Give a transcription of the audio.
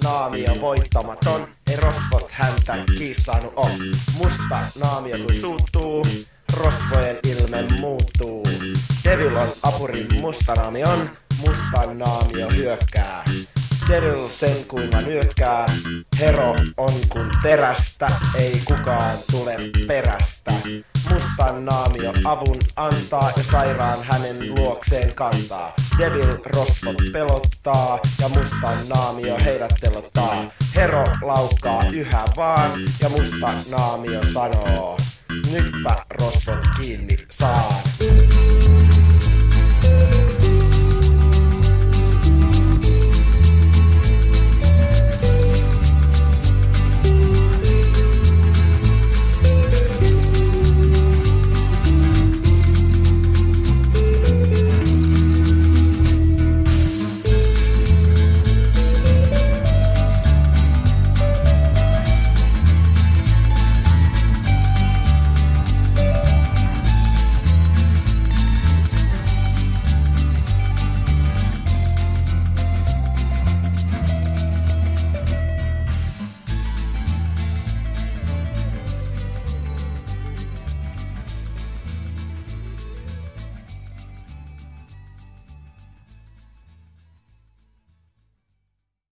naamio voittamaton, ei rosvot häntä kiistaanu on. Musta naamio kun suuttuu, rosvojen ilme muuttuu. Devil on apurin musta naamion, musta naamio hyökkää. Devil sen kuinka nyökkää, hero on kun terästä, ei kukaan tule perästä. Mustan naamio avun antaa ja sairaan hänen luokseen kantaa. Devil rosvot pelottaa ja mustan naamio heidät telottaa. Hero laukkaa yhä vaan ja musta naamio sanoo, nytpä rosvot kiinni saan.